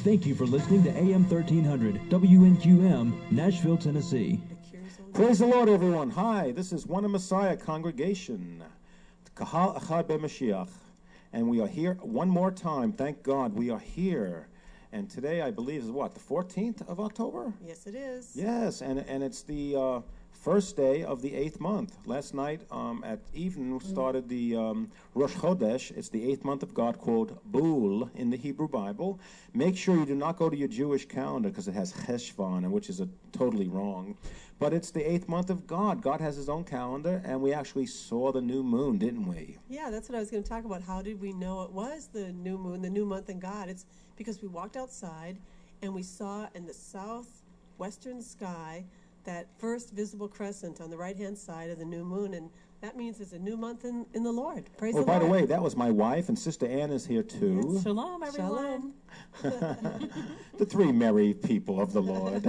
Thank you for listening to AM 1300 WNQM, Nashville, Tennessee. Praise the Lord, everyone. Hi, this is One of Messiah Congregation, Kahal Echad BeMashiach, and we are here one more time. Thank God we are here. And today, I believe, is what, the 14th of October? Yes, it is. Yes, and it's the first day of the 8th month. Last night at evening started the Rosh Chodesh. It's the 8th month of God, quote, Bul in the Hebrew Bible. Make sure you do not go to your Jewish calendar because it has Cheshvan, which is totally wrong. But it's the 8th month of God. God has his own calendar, and we actually saw the new moon, didn't we? Yeah, that's what I was going to talk about. How did we know it was the new moon, the new month in God? It's because we walked outside and we saw in the southwestern sky that first visible crescent on the right-hand side of the new moon, and that means it's a new month in the Lord. Praise the Lord. By the way, that was my wife, and Sister Ann is here too. Yes. Shalom, everyone. Shalom. The three merry people of the Lord.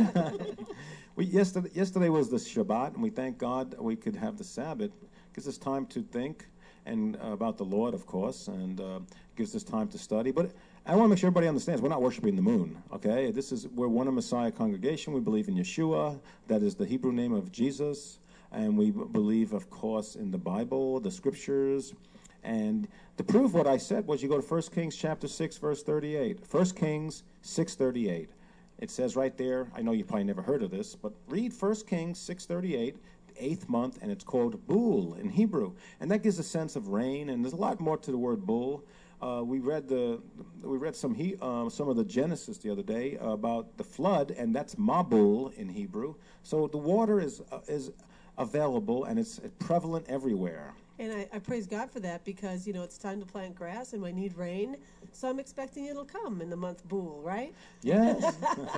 Yesterday was the Shabbat, and we thank God we could have the Sabbath. Gives us time to think and about the Lord, of course, and gives us time to study. But I want to make sure everybody understands we're not worshiping the moon, okay? We're One of Messiah Congregation. We believe in Yeshua. That is the Hebrew name of Jesus. And we believe, of course, in the Bible, the Scriptures. And to prove what I said was you go to 1 Kings chapter 6, verse 38. 1 Kings 6:38. It says right there, I know you probably never heard of this, but read 1 Kings 6:38, the 8th month, and it's called Bul in Hebrew. And that gives a sense of rain, and there's a lot more to the word Bul. We read some of the Genesis the other day about the flood, and that's Mabul in Hebrew. So the water is available, and it's prevalent everywhere. And I praise God for that because, it's time to plant grass and I need rain. So I'm expecting it'll come in the month Bul, right? Yes.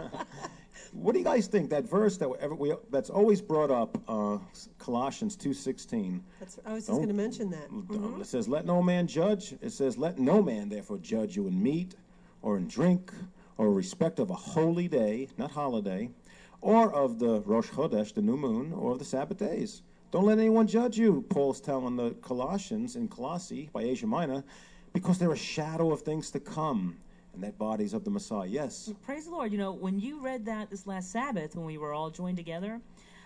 What do you guys think? That verse that's always brought up, Colossians 2:16. I was just going to mention that. It says, let no man judge. It says, let no man therefore judge you in meat or in drink or in respect of a holy day, not holiday, or of the Rosh Chodesh, the new moon, or of the Sabbath days. Don't let anyone judge you, Paul's telling the Colossians in Colossae by Asia Minor, because they're a shadow of things to come, and that body's of the Messiah. Yes? Praise the Lord. When you read that this last Sabbath, when we were all joined together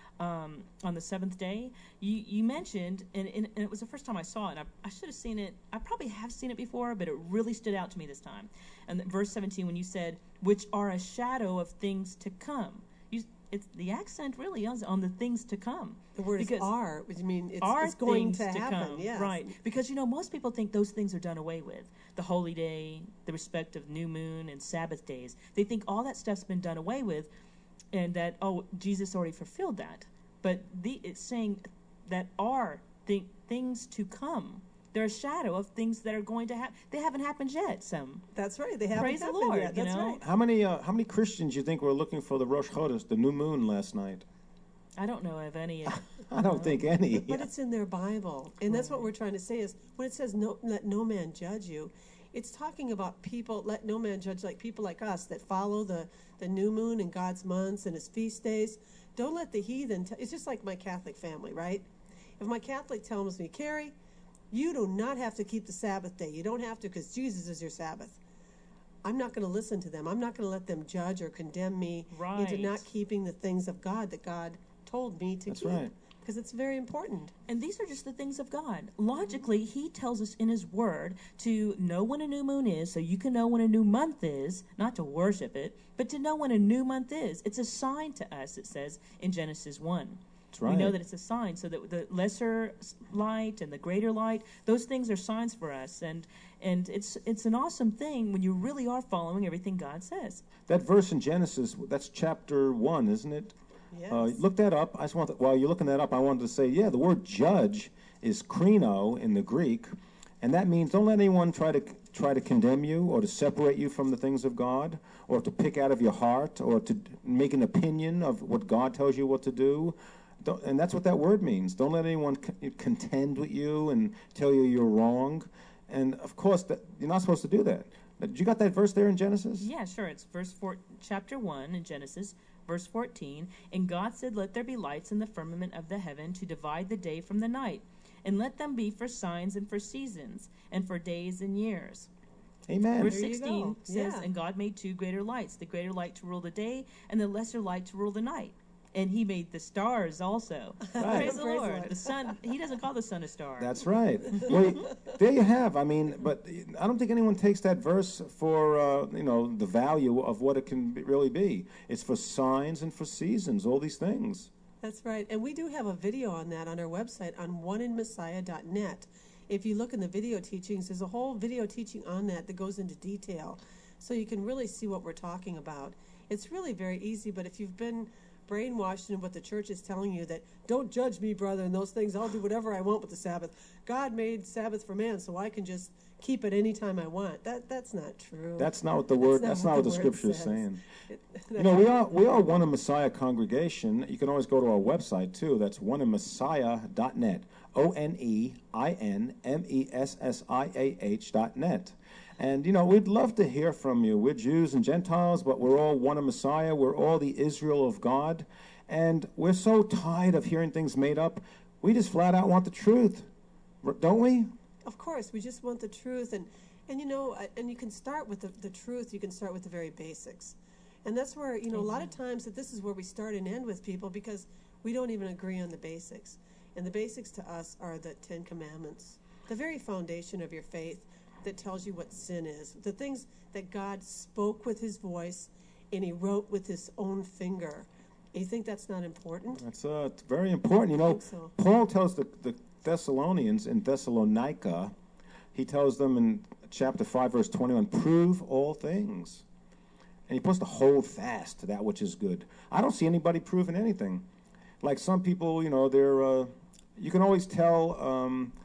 on the 7th day, you mentioned, and it was the first time I saw it, and I should have seen it, I probably have seen it before, but it really stood out to me this time. And verse 17, when you said, which are a shadow of things to come. The accent really is on the things to come. The word is are, which means it's going to happen. Yes. Right. Because, most people think those things are done away with. The holy day, the respect of new moon and Sabbath days. They think all that stuff's been done away with and that, Jesus already fulfilled that. But it's saying that are things to come. They're a shadow of things that are going to happen. They haven't happened yet. That's right. They haven't Praise happened the Lord, yet. That's right. How many Christians you think were looking for the Rosh Chodesh, the new moon, last night? I don't know of any. I don't think any. But it's in their Bible, and that's what we're trying to say is when it says let no man judge you, it's talking about people. Let no man judge, like people like us that follow the new moon and God's months and His feast days. Don't let the heathen. It's just like my Catholic family, right? If my Catholic tells me, Carrie, you do not have to keep the Sabbath day. You don't have to because Jesus is your Sabbath. I'm not going to listen to them. I'm not going to let them judge or condemn me into not keeping the things of God that God told me to keep. Right. Because it's very important. And these are just the things of God. Logically, He tells us in His Word to know when a new moon is so you can know when a new month is, not to worship it, but to know when a new month is. It's a sign to us, it says in Genesis 1. That's right. We know that it's a sign, so that the lesser light and the greater light, those things are signs for us, and it's an awesome thing when you really are following everything God says. That verse in Genesis, that's chapter 1, isn't it? Yes. Look that up. While you're looking that up, I wanted to say, the word judge is krino in the Greek, and that means don't let anyone try to condemn you or to separate you from the things of God, or to pick out of your heart, or to make an opinion of what God tells you what to do. And that's what that word means. Don't let anyone contend with you and tell you you're wrong. And, of course, you're not supposed to do that. You got that verse there in Genesis? Yeah, sure. It's chapter 1 in Genesis, verse 14. And God said, let there be lights in the firmament of the heaven to divide the day from the night, and let them be for signs and for seasons, and for days and years. Amen. Verse There you 16 go. says, Yeah. "And God made two greater lights, the greater light to rule the day, and the lesser light to rule the night. And he made the stars also." Right. Praise the Praise the Lord. Lord. The sun, he doesn't call the sun a star. That's right. Well, there you have. I mean, but I don't think anyone takes that verse for the value of what it can really be. It's for signs and for seasons, all these things. That's right. And we do have a video on that on our website on oneinmessiah.net. If you look in the video teachings, there's a whole video teaching on that goes into detail. So you can really see what we're talking about. It's really very easy, but if you've been brainwashed in what the church is telling you, that don't judge me, brother, and those things, I'll do whatever I want with the Sabbath. God made Sabbath for man, so I can just keep it anytime I want. That's not true. That's not what the word. That's not what the word scripture is says. saying. We are One in Messiah congregation. You can always go to our website too. That's oneinmessiah.net. ONEINMESSIAH.net. And we'd love to hear from you. We're Jews and Gentiles, but we're all one in Messiah. We're all the Israel of God, and we're so tired of hearing things made up. We just flat out want the truth, don't we? Of course, we just want the truth, and you can start with the truth. You can start with the very basics, and that's where a lot of times that this is where we start and end with people, because we don't even agree on the basics, and the basics to us are the 10 Commandments, the very foundation of your faith that tells you what sin is, the things that God spoke with His voice and He wrote with His own finger. You think that's not important? That's it's very important. I think so. Paul tells the Thessalonians in Thessalonica, he tells them in chapter 5, verse 21, prove all things. And he puts to hold fast to that which is good. I don't see anybody proving anything. Like some people, they're, you can always tell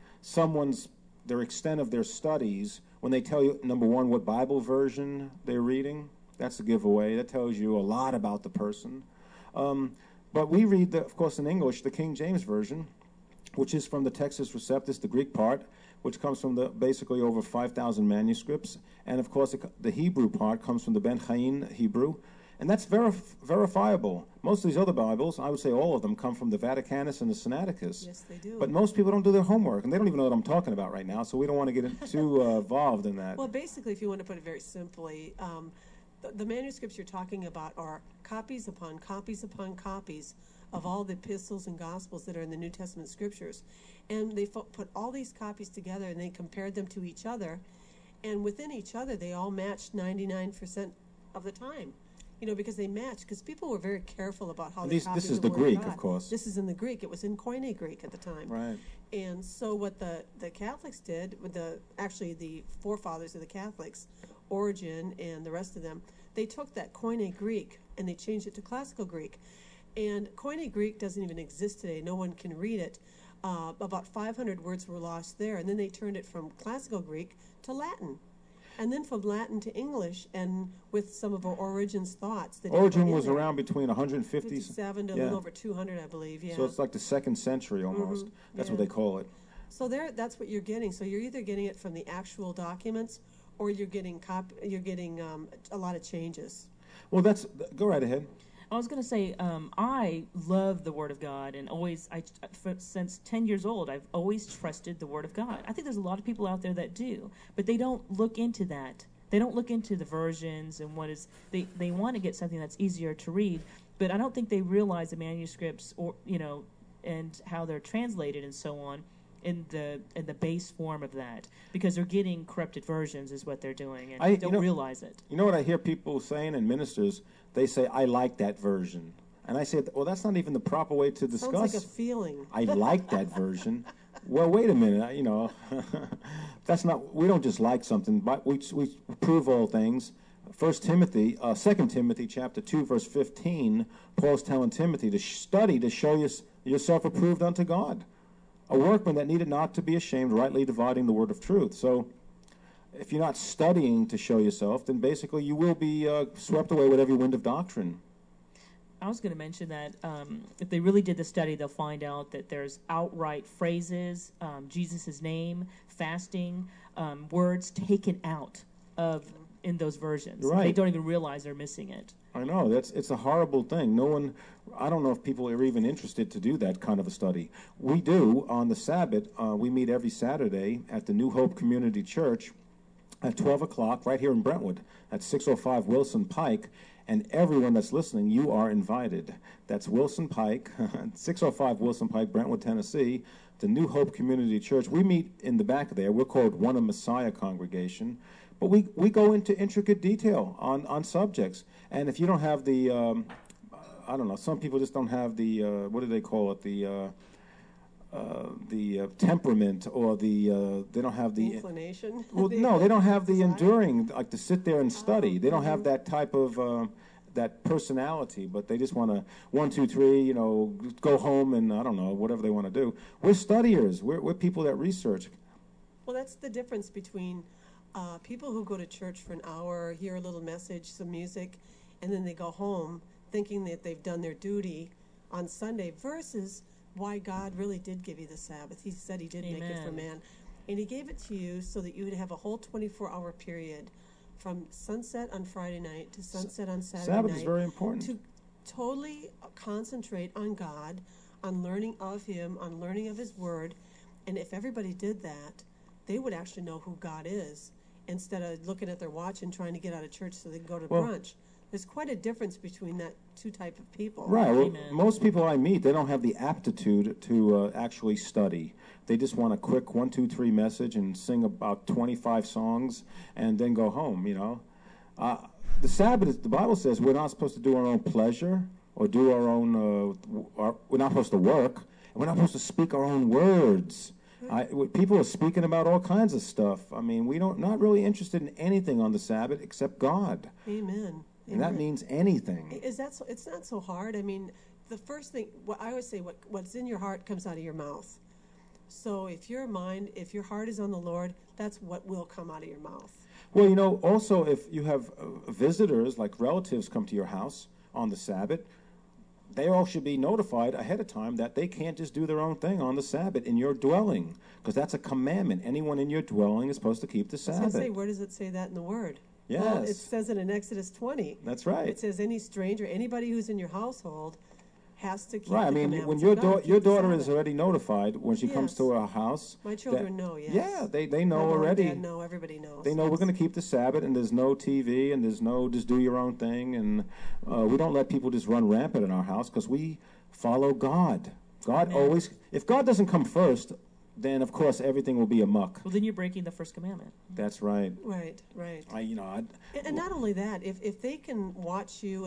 their extent of their studies when they tell you, number one, what Bible version they're reading. That's a giveaway. That tells you a lot about the person. But we read, of course, in English, the King James Version, which is from the Textus Receptus, the Greek part, which comes from basically over 5,000 manuscripts. And, of course, the Hebrew part comes from the Ben Chaim Hebrew. And that's verifiable. Most of these other Bibles, I would say all of them, come from the Vaticanus and the Sinaiticus. Yes, they do. But most people don't do their homework, and they don't even know what I'm talking about right now, so we don't want to get too involved in that. Well, basically, if you want to put it very simply, the manuscripts you're talking about are copies upon copies upon copies of all the epistles and gospels that are in the New Testament scriptures. And they put all these copies together, and they compared them to each other. And within each other, they all matched 99% of the time. Because they match, because people were very careful about how they copied this is the the Word Greek, God. of course. This is in the Greek. It was in Koine Greek at the time. Right. And so what the Catholics did, with the forefathers of the Catholics, Origen and the rest of them, they took that Koine Greek and they changed it to Classical Greek. And Koine Greek doesn't even exist today. No one can read it. About 500 words were lost there, and then they turned it from Classical Greek to Latin. And then from Latin to English, and with some of Origen's thoughts. Origen was around between 150... 57 to a little over 200, I believe, yeah. So it's like the 2nd century almost. That's what they call it. So that's what you're getting. So you're either getting it from the actual documents, or you're getting a lot of changes. Well, go right ahead. I was going to say, I love the Word of God, and since 10 years old, I've always trusted the Word of God. I think there's a lot of people out there that do, but they don't look into that. They don't look into the versions and they want to get something that's easier to read, but I don't think they realize the manuscripts and how they're translated and so on in the base form of that, because they're getting corrupted versions is what they're doing, and they don't realize it. You know what I hear people saying, and ministers, they say, I like that version. And I say, well, that's not even the proper way to discuss. Sounds like a feeling. I like that version. Well, wait a minute, that's not, we don't just like something, but we prove all things. 2 Timothy chapter 2, verse 15, Paul's telling Timothy to study to show yourself approved unto God, a workman that needed not to be ashamed, rightly dividing the word of truth. So if you're not studying to show yourself, then basically you will be swept away with every wind of doctrine. I was going to mention that if they really did the study, they'll find out that there's outright phrases, Jesus' name, fasting, words taken out in those versions. Right. They don't even realize they're missing it. I know, it's a horrible thing. I don't know if people are even interested to do that kind of a study. We do on the Sabbath. We meet every Saturday at the New Hope Community Church at 12 o'clock right here in Brentwood at 605 Wilson Pike. And everyone that's listening, you are invited. That's Wilson Pike, 605 Wilson Pike, Brentwood, Tennessee, the New Hope Community Church. We meet in the back there. We're called One of Messiah Congregation. But we go into intricate detail on subjects. And if you don't have the, I don't know, some people just don't have the, what do they call it, the temperament, or they don't have the inclination. Well, no, they don't have the enduring, like to sit there and study. They don't have that type of that personality, but they just want to 1, 2, 3, go home and I don't know, whatever they want to do. We're studiers. We're people that research. Well, that's the difference between people who go to church for an hour, hear a little message, some music, and then they go home thinking that they've done their duty on Sunday, versus why God really did give you the Sabbath. He said he did make it for man. And he gave it to you so that you would have a whole 24-hour period from sunset on Friday night to sunset on Saturday night. Sabbath is very important. To totally concentrate on God, on learning of him, on learning of his word. And if everybody did that, they would actually know who God is, instead of looking at their watch and trying to get out of church so they can go to brunch. There's quite a difference between that two type of people. Right. Well, most people I meet, they don't have the aptitude to actually study. They just want a quick 1, 2, 3 message and sing about 25 songs and then go home, The Sabbath, the Bible says we're not supposed to do our own pleasure or do our own, we're not supposed to work, and we're not supposed to speak our own words. People are speaking about all kinds of stuff. I mean, not really interested in anything on the Sabbath except God. Amen. And that means anything. It's not so hard. I mean, the first thing, I always say, what's in your heart comes out of your mouth. So if your heart is on the Lord, that's what will come out of your mouth. Well, also if you have visitors, like relatives, come to your house on the Sabbath, they all should be notified ahead of time that they can't just do their own thing on the Sabbath in your dwelling, because that's a commandment. Anyone in your dwelling is supposed to keep the Sabbath. I was going to say, where does it say that in the Word? Yes. Well, it says it in Exodus 20. That's right. It says any stranger, anybody who's in your household, has to keep right. the I mean, commandments when of God, your keep the daughter is Sabbath. already notified when she comes to our house. My children know, yes. Yeah, they know My mom already. And Dad know, everybody knows. They know we're going to keep the Sabbath, and there's no TV, and there's no just do your own thing, and we don't let people just run rampant in our house, because we follow God. God always, if God doesn't come first, then of course everything will be a muck. Well, then you're breaking the first commandment. That's right. Right. And not only that, if they can watch you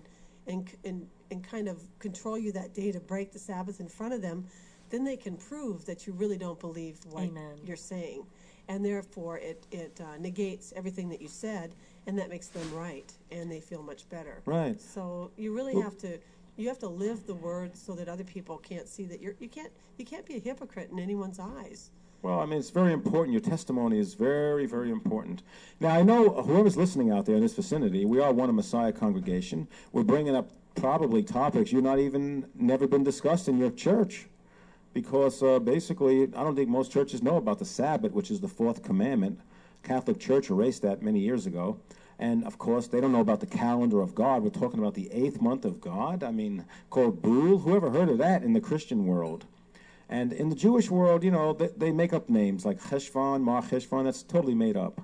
and kind of control you that day to break the Sabbath in front of them, then they can prove that you really don't believe what you're saying. And therefore, it negates everything that you said, and that makes them right, and they feel much better. Right. So you really have to live the word so that other people can't see that you can't be a hypocrite in anyone's eyes. Well, I mean, it's very important. Your testimony is very, very important. Now, I know whoever's listening out there in this vicinity, we are One of Messiah congregation. We're bringing up probably topics never been discussed in your church, because basically, I don't think most churches know about the Sabbath, which is the fourth commandment. Catholic Church erased that many years ago. And, of course, they don't know about the calendar of God. We're talking about the 8th month of God, called Bul. Whoever heard of that in the Christian world? And in the Jewish world, they make up names like Cheshvan, Mar Cheshvan. That's totally made up.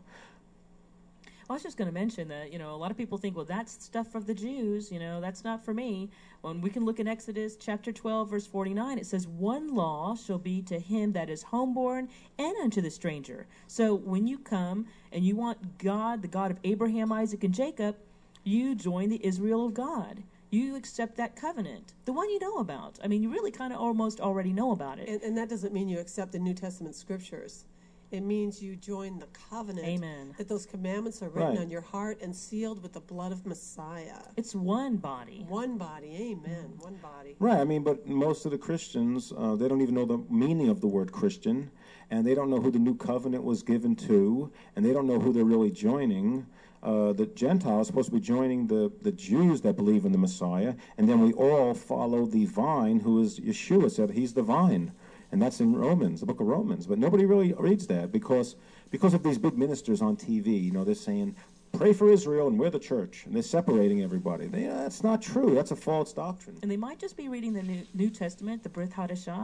I was just going to mention that, a lot of people think, well, that's stuff of the Jews, that's not for me. When we can look in Exodus chapter 12, verse 49, it says, one law shall be to him that is homeborn and unto the stranger. So when you come and you want God, the God of Abraham, Isaac, and Jacob, you join the Israel of God. You accept that covenant, the one you know about. I mean, you really kind of almost already know about it. And that doesn't mean you accept the New Testament scriptures. It means you join the covenant. Amen. That those commandments are written on your heart and sealed with the blood of Messiah. It's one body. One body. Amen. One body. Right. I mean, but most of the Christians, they don't even know the meaning of the word Christian, and they don't know who the new covenant was given to, and they don't know who they're really joining. The Gentiles are supposed to be joining the Jews that believe in the Messiah, and then we all follow the vine, who is Yeshua said he's the vine. And that's in Romans, the book of Romans. But nobody really reads that because of these big ministers on TV. They're saying, pray for Israel and we're the church. And they're separating everybody. That's not true. That's a false doctrine. And they might just be reading the New Testament, the Brit Hadashah.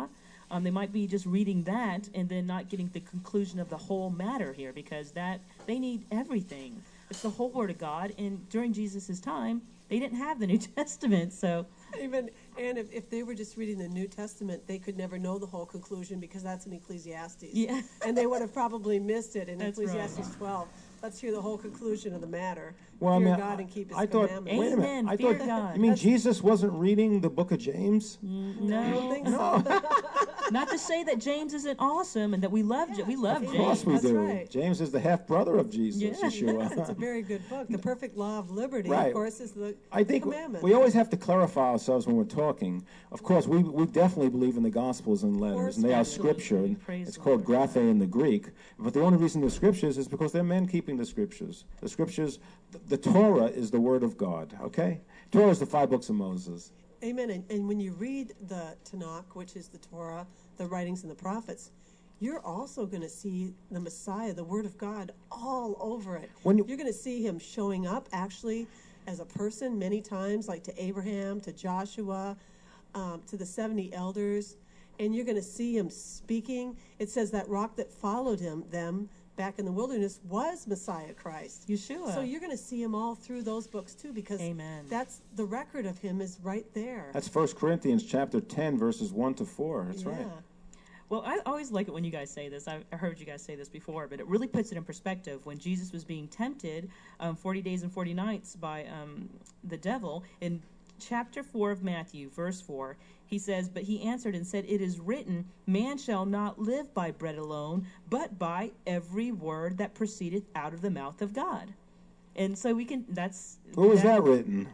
They might be just reading that and then not getting the conclusion of the whole matter here, because that they need everything. It's the whole Word of God, and during Jesus' time, they didn't have the New Testament, so... Even and if they were just reading the New Testament, they could never know the whole conclusion because that's in Ecclesiastes. Yeah. And they would have probably missed it in That's Ecclesiastes right. 12. Let's hear the whole conclusion of the matter. Well, Fear I mean, God and keep His I thought, commandments. wait a minute. Amen. I Fear thought, God. you mean That's- Jesus wasn't reading the book of James? I don't No. think so. Not to say that James isn't awesome and that we love we love Of James. course we That's do. right. James is the half-brother of Jesus, Yeah. It's a Yeshua. very good book. The Perfect Law of Liberty, Right. of course, is the I think commandment. we always have to clarify ourselves when we're talking. Of course, we definitely believe in the Gospels and letters, course and they are absolutely. Scripture. And Praise it's the called Lord. graphe in the Greek. But the only reason they're Scriptures is because they're men keeping the Scriptures. The Scriptures, the Torah is the Word of God, okay? Torah is the 5 books of Moses. Amen. And when you read the Tanakh, which is the Torah, the writings and the prophets, you're also going to see the Messiah, the Word of God, all over it. When you- You're going to see Him showing up actually as a person many times, like to Abraham, to Joshua, to the 70 elders, and you're going to see Him speaking. It says that rock that followed them back in the wilderness was Messiah Christ. Yeshua. So you're going to see Him all through those books too, because Amen. that's the record of Him is right there. That's 1 Corinthians chapter 10, verses 1 to 4. That's right. Well, I always like it when you guys say this. I heard you guys say this before, but it really puts it in perspective. When Jesus was being tempted 40 days and 40 nights by the devil, in chapter 4 of Matthew, verse 4, he says, "But he answered and said, 'It is written, man shall not live by bread alone, but by every word that proceedeth out of the mouth of God.'" And so we can, that's... Where was that written?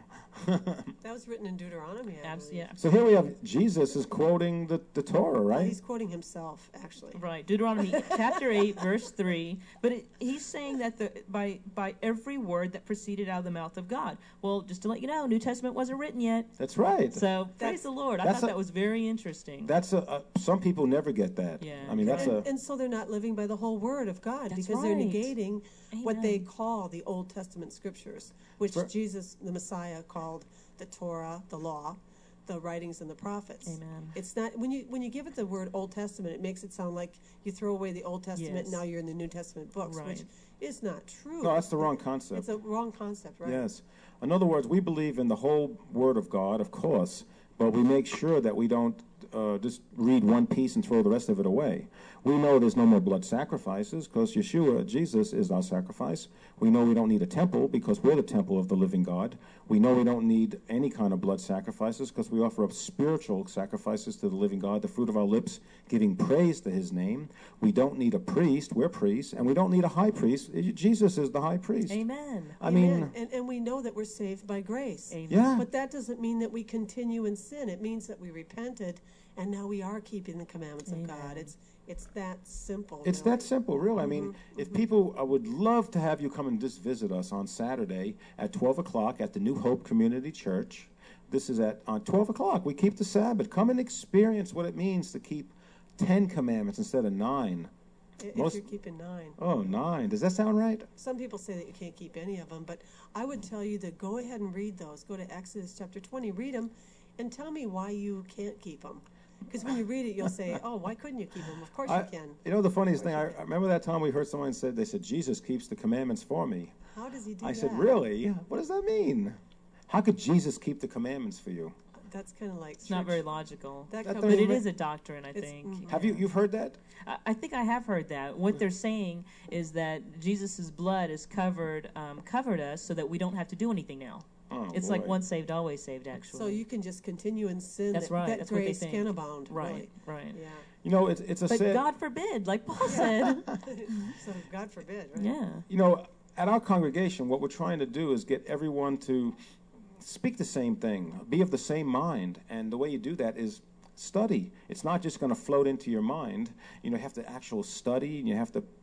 That was written in Deuteronomy, I believe. Yeah. So here we have Jesus is quoting the Torah, Well, right? he's quoting himself, actually. Right, Deuteronomy chapter 8, verse 3. But he's saying that by every word that proceeded out of the mouth of God. Well, just to let you know, New Testament wasn't written yet. That's right. So praise the Lord. I that's thought a- that was very interesting. That's some people never get that. Yeah. I mean, that's a And so they're not living by the whole Word of God That's because they're right. negating what they Amen. call the Old Testament scriptures, which For- Jesus, the Messiah, called the Torah, the law, the writings and the prophets. Amen. It's not when you give it the word Old Testament, it makes it sound like you throw away the Old Testament Yes. and now you're in the New Testament books, which Right. is not true. no, that's the wrong concept. It's a wrong concept, right? Yes. In other words, we believe in the whole Word of God, of course, but we make sure that we don't just read one piece and throw the rest of it away. We know there's no more blood sacrifices because Yeshua, Jesus, is our sacrifice. We know we don't need a temple because we're the temple of the living God. We know we don't need any kind of blood sacrifices because we offer up spiritual sacrifices to the living God, the fruit of our lips, giving praise to His name. We don't need a priest. We're priests. And we don't need a high priest. Jesus is the high priest. Amen. I Amen. mean, and we know that we're saved by grace. Amen. yeah. But that doesn't mean that we continue in sin. It means that we repented and now we are keeping the commandments of God. Amen. It's that simple. It's really. that simple, really. I mean, if people, I would love to have you come and just visit us on Saturday at 12 o'clock at the New Hope Community Church. This is on 12 o'clock. We keep the Sabbath. Come and experience what it means to keep 10 commandments instead of 9. If Most- you're keeping 9. Oh, 9. Does that sound right? Some people say that you can't keep any of them, but I would tell you to go ahead and read those. Go to Exodus chapter 20, read them, and tell me why you can't keep them. Because when you read it, you'll say, oh, why couldn't you keep them? Of course you can. You know, the funniest thing, I remember that time we heard someone said, they said, Jesus keeps the commandments for me. How does he do I that? said, really? What does that mean? How could Jesus keep the commandments for you? That's kind of like It's not very logical. That That comes- But it But- is a doctrine, I It's- think. Have you've heard that? I think I have heard that. What they're saying is that Jesus' blood has covered us so that we don't have to do anything now. Oh, It's like boy. once saved, always saved, actually. So you can just continue in sin. That's that, right. That That's what they grace think. can abound. Right, Really. right. Yeah. You know, it's a But sad... God forbid, like Paul said. So God forbid, right? Yeah. You know, at our congregation, what we're trying to do is get everyone to speak the same thing, be of the same mind. And the way you do that is study. It's not just going to float into your mind. You know, you have to actual study, and you have to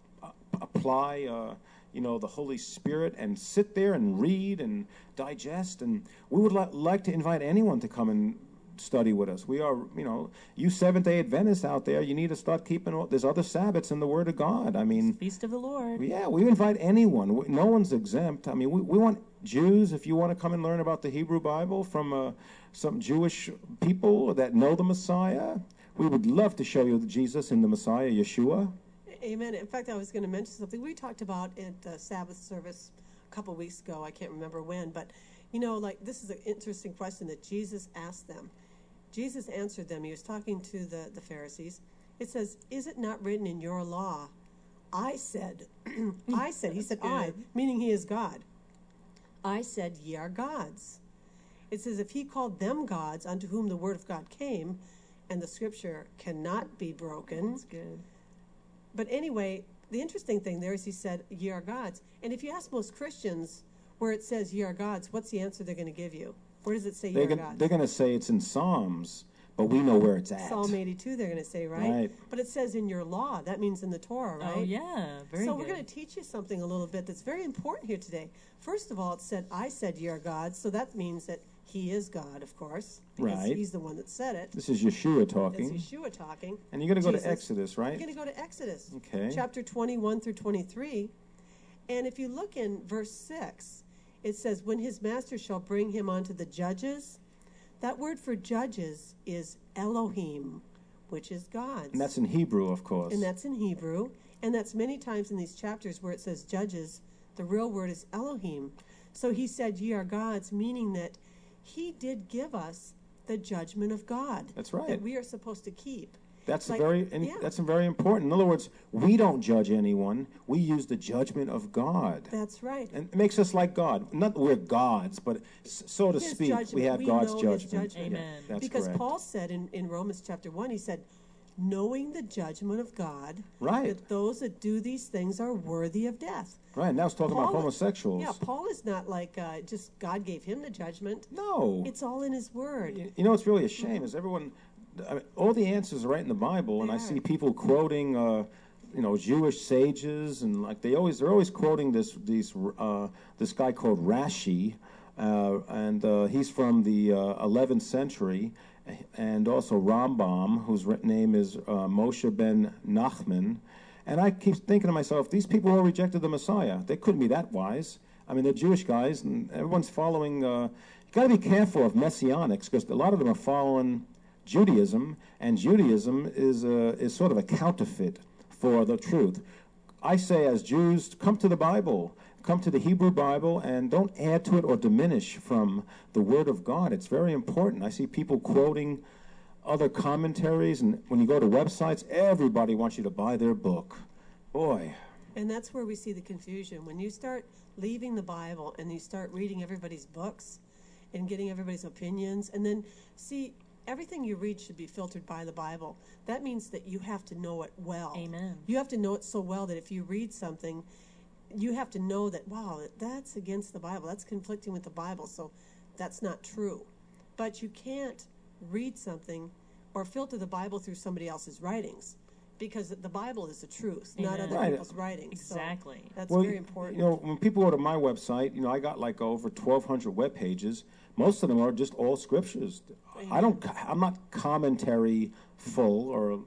apply, the Holy Spirit, and sit there and read and digest. And we would like to invite anyone to come and study with us. We are, you Seventh-day Adventists out there, you need to start keeping, there's other Sabbaths in the Word of God. I mean, Feast of the Lord. yeah, we invite anyone. No one's exempt. I mean, we want Jews, if you want to come and learn about the Hebrew Bible from some Jewish people that know the Messiah. we would love to show you Jesus and the Messiah, Yeshua. Amen. In fact, I was going to mention something we talked about at the Sabbath service a couple weeks ago. I can't remember when, but this is an interesting question that Jesus asked them. Jesus answered them. He was talking to the Pharisees. It says, "Is it not written in your law? I said," I said, he said, I, meaning he is God. "I said, ye are gods." It says, "If he called them gods unto whom the word of God came, and the scripture cannot be broken." That's good. But anyway, the interesting thing there is he said, "Ye are gods." And if you ask most Christians where it says "ye are gods," what's the answer they're going to give you? Where does it say "ye are gods"? They're going to say it's in Psalms, but we know where it's at. Psalm 82, they're going to say, right? But it says in your law. That means in the Torah, right? Oh, yeah. Very so good. we're going to teach you something a little bit that's very important here today. First of all, it said, "I said ye are gods," so that means that he is God, of course, because Right. he's the one that said it. This is Yeshua talking. That's Yeshua talking. And you're going to go Jesus. to Exodus, right? You're going to go to Exodus, Okay. chapter 21 through 23. And if you look in verse 6, it says, "When his master shall bring him unto the judges," that word for judges is Elohim, which is God's. And that's in Hebrew, of course. And that's in Hebrew. And that's many times in these chapters where it says judges, the real word is Elohim. So he said, "Ye are gods," meaning that he did give us the judgment of God. That's right. That we are supposed to keep. That's Like, that's very important. In other words, we don't judge anyone. We use the judgment of God. That's right. And it makes us like God. Not that we're gods, but so to His speak, judgment. we have We God's know his judgment. judgment. Amen. That's Because correct. Paul said in Romans chapter 1, he said, "Knowing the judgment of God, Right. that those that do these things are worthy of death." Right, now it's talking about homosexuals. Yeah, Paul is not like just God gave him the judgment. No. It's all in his word. You know, it's really a shame is everyone, all the answers are right in the Bible, and They I see are. people quoting, Jewish sages, and like they're always quoting this guy called Rashi, and he's from the 11th century, and also Rambam, whose name is Moshe ben Nachman, and I keep thinking to myself, these people all rejected the Messiah. They couldn't be that wise. I mean, they're Jewish guys, and everyone's following. You got to be careful of messianics because a lot of them are following Judaism, and Judaism is sort of a counterfeit for the truth. I say, as Jews, come to the Bible, come to the Hebrew Bible, and don't add to it or diminish from the Word of God. It's very important. I see people quoting other commentaries, and when you go to websites, everybody wants you to buy their book. Boy. And that's where we see the confusion. When you start leaving the Bible and you start reading everybody's books and getting everybody's opinions, and then, see, everything you read should be filtered by the Bible. That means that you have to know it well. Amen. You have to know it so well that if you read something, you have to know that, wow, that's against the Bible. That's conflicting with the Bible, so that's not true. But you can't read something or filter the Bible through somebody else's writings, because the Bible is the truth, not Amen. other Right. people's writings. Exactly. So that's Well, very important. You know, when people go to my website, I got like over 1,200 web pages. Most of them are just all scriptures. I'm not commentary full, or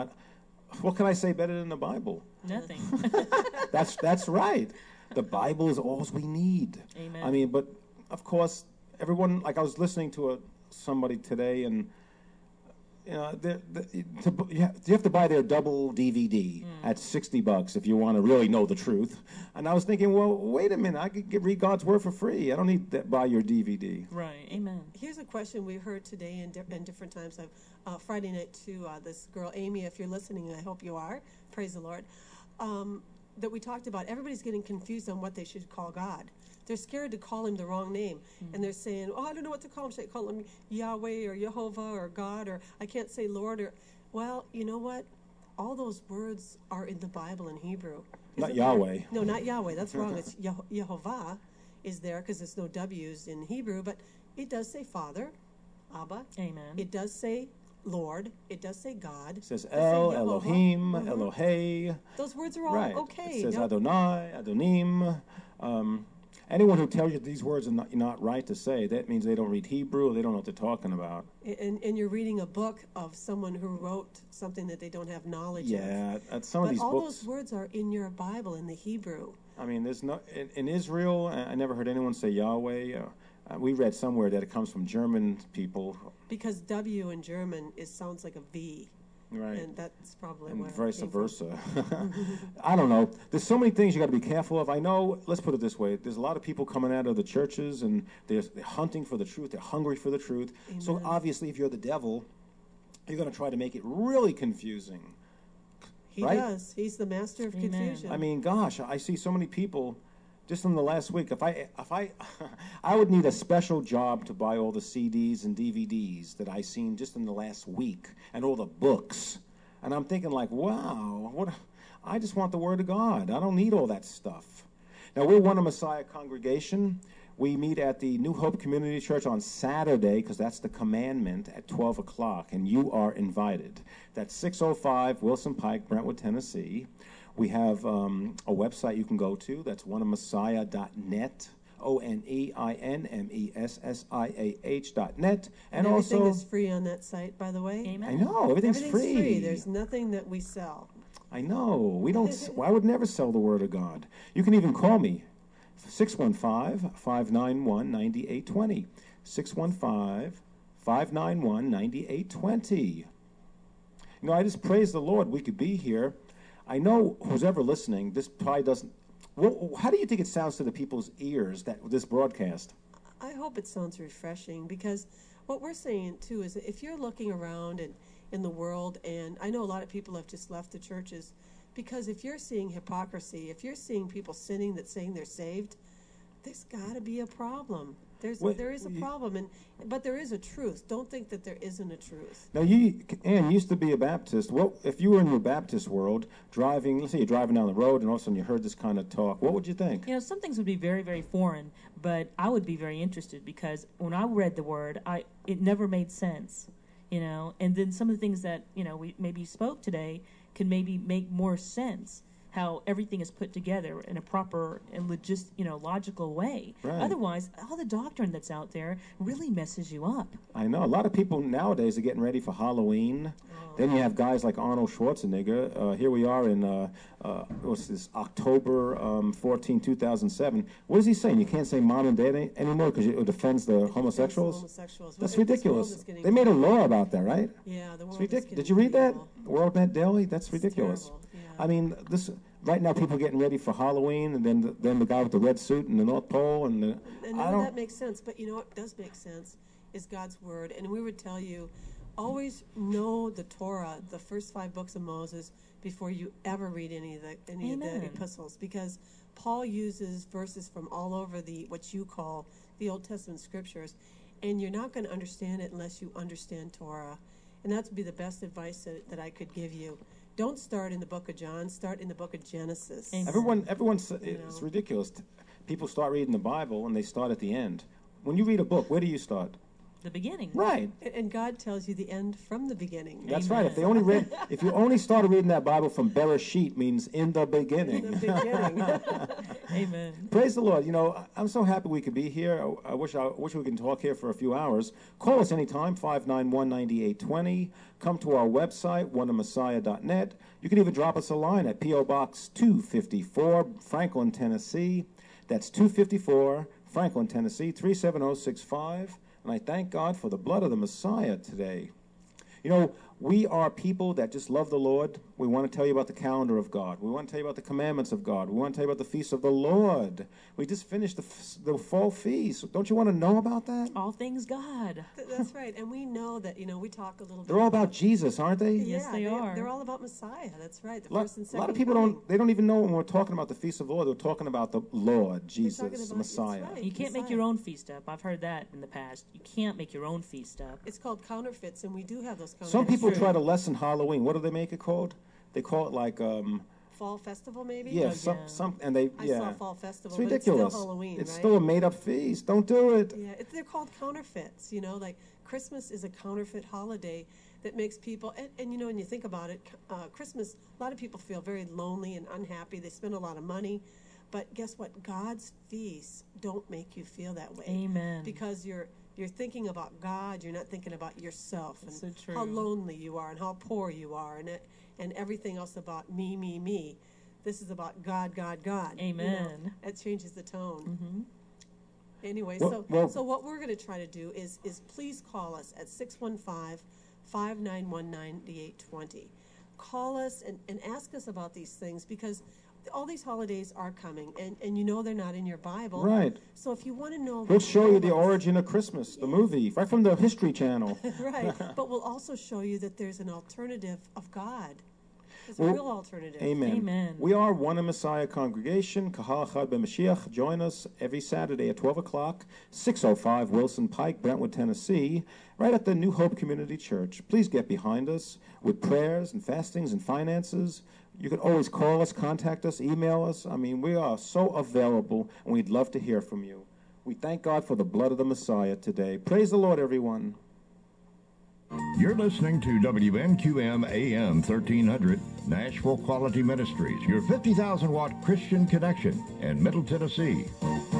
what can I say better than the Bible? Nothing. That's right. The Bible is all we need. Amen. I mean, but of course, everyone. Like I was listening to somebody today, and you have to buy their double DVD at $60 if you want to really know the truth. And I was thinking, well, wait a minute, I could read God's Word for free. I don't need to buy your DVD. Right. Amen. Here's a question we heard today in different times. Friday night to this girl, Amy, if you're listening, and I hope you are, praise the Lord, that we talked about. Everybody's getting confused on what they should call God. They're scared to call him the wrong name. And they're saying, oh, I don't know what to call him. Should I call him Yahweh or Jehovah or God, or I can't say Lord? Or, well, you know what? All those words are in the Bible in Hebrew. Not Isn't there? Yahweh. No, not Yahweh. That's wrong. It's Yehovah is there because there's no W's in Hebrew. But it does say Father, Abba. Amen. It does say Lord. It does say God. It says does say El, Yehovah. Elohim, Mhm. Elohei. Those words are all Right. okay. It says No- Adonai, Adonim. Anyone who tells you these words are not right to say, that means they don't read Hebrew, or they don't know what they're talking about. and you're reading a book of someone who wrote something that they don't have knowledge of. Yeah, some of But these all books. those words are in your Bible in the Hebrew. I mean, there's no in Israel. I never heard anyone say Yahweh. We read somewhere that it comes from German people. Because W in German sounds like a V. Right. And that's probably And where it vice came from. versa. I don't know. There's so many things you got to be careful of. I know, let's put it this way. There's a lot of people coming out of the churches, and they're hunting for the truth. They're hungry for the truth. So Amen. obviously, if you're the devil, you're going to try to make it really confusing. He Right? does. He's the master of Amen. confusion. I mean, gosh, I see so many people just in the last week. If I I would need a special job to buy all the CDs and DVDs that I seen just in the last week, and all the books. And I'm thinking like, wow, I just want the Word of God. I don't need all that stuff. Now, we're One of Messiah congregation. We meet at the New Hope Community Church on Saturday, because that's the commandment, at 12 o'clock, and you are invited. That's 605 Wilson Pike, Brentwood, Tennessee. We have a website you can go to. That's oneofmessiah.net, ONEINMESSIAH.net. And everything also, is free on that site, by the way. Amen. I know, everything's free. There's nothing that we sell. I know. We don't. I would never sell the Word of God. You can even call me, 615-591-9820. 615-591-9820. You know, I just praise the Lord we could be here. I know who's ever listening, this probably doesn't. How do you think it sounds to the people's ears, this broadcast? I hope it sounds refreshing, because what we're saying too is that if you're looking around and in the world, and I know a lot of people have just left the churches, because if you're seeing hypocrisy, if you're seeing people sinning that's saying they're saved, there's got to be a problem. There is a problem, but there is a truth. Don't think that there isn't a truth. Now, Ann, used to be a Baptist. Well, if you were in your Baptist world, let's say you're driving down the road, and all of a sudden you heard this kind of talk, what would you think? You know, some things would be very, very foreign, but I would be very interested, because when I read the Word, it never made sense, you know. And then some of the things that, you know, we maybe spoke today can maybe make more sense, how everything is put together in a proper and logical way. Right. Otherwise, all the doctrine that's out there really messes you up. I know. A lot of people nowadays are getting ready for Halloween. Then you have guys like Arnold Schwarzenegger. Here we are in, what's this, October 14, 2007. What is he saying? You can't say mom and dad anymore because it defends the homosexuals? That's ridiculous. They made a law about that, right? Yeah, the world It's ridiculous. is Did you read that? evil. World Met Daily? That's It's ridiculous. terrible, yeah. I mean, right now people are getting ready for Halloween, and then the guy with the red suit and the North Pole, and And none of that makes sense, but you know what does make sense is God's Word. And we would tell you, always know the Torah, the first 5 books of Moses, before you ever read any of the Amen. epistles, because Paul uses verses from all over what you call the Old Testament scriptures, and you're not going to understand it unless you understand Torah. And that would be the best advice that I could give you. Don't start in the book of John. Start in the book of Genesis. Amen. Everyone's it's ridiculous. People start reading the Bible and they start at the end. When you read a book, where do you start? The beginning. Right. And God tells you the end from the beginning. That's Amen. right. If you only started reading that Bible from Bereshit, means in the beginning. In the beginning. Amen. Praise the Lord. You know, I'm so happy we could be here. I wish we could talk here for a few hours. Call us anytime, 591-9820. Come to our website, oneofmessiah.net. You can even drop us a line at P.O. Box 254, Franklin, Tennessee. That's 254, Franklin, Tennessee, 37065. And I thank God for the blood of the Messiah today. You know, we are people that just love the Lord. We want to tell you about the calendar of God. We want to tell you about the commandments of God. We want to tell you about the feasts of the Lord. We just finished the fall feast. Don't you want to know about that? All things God. That's right. And we know that, we talk a little bit. They're all about Jesus, aren't they? Yes, they are. They're all about Messiah. That's right. The A first and second lot of people coming. don't even know when we're talking about the feast of the Lord. We're talking about the Lord, Jesus, talking about- the Messiah. that's right. You can't make Messiah. your own feast up. I've heard that in the past. You can't make your own feast up. It's called counterfeits, and we do have those counterfeits. Some people true. try to lessen Halloween. What do they make it called? They call it like Fall Festival, maybe? yeah, Oh, yeah. some and they I yeah. saw Fall Festival, It's but ridiculous. it's still Halloween, It's right? still a made-up feast. Don't do it. Yeah, they're called counterfeits, like Christmas is a counterfeit holiday that makes people, and when you think about it, Christmas, a lot of people feel very lonely and unhappy. They spend a lot of money, but guess what? God's feasts don't make you feel that way. Amen. Because you're thinking about God, you're not thinking about yourself and So true. how lonely you are and how poor you are and everything else about me. This is about God, God, God. Amen. That changes the tone. Mm-hmm. Anyway, Well- so what we're going to try to do is please call us at 591-9820. Call us and ask us about these things, because all these holidays are coming, and you know they're not in your Bible. Right. So if you want to know... We'll show you the origin of Christmas, the movie, right from the History Channel. Right. But we'll also show you that there's an alternative of God. There's Well, a real alternative. Amen. Amen. We are One in Messiah congregation, Kahal Chad Ben-Mashiach. Join us every Saturday at 12 o'clock, 605 Wilson Pike, Brentwood, Tennessee, right at the New Hope Community Church. Please get behind us with prayers and fastings and finances. You can always call us, contact us, email us. I mean, we are so available, and we'd love to hear from you. We thank God for the blood of the Messiah today. Praise the Lord, everyone. You're listening to WNQM AM 1300, Nashville Quality Ministries, your 50,000-watt Christian connection in Middle Tennessee.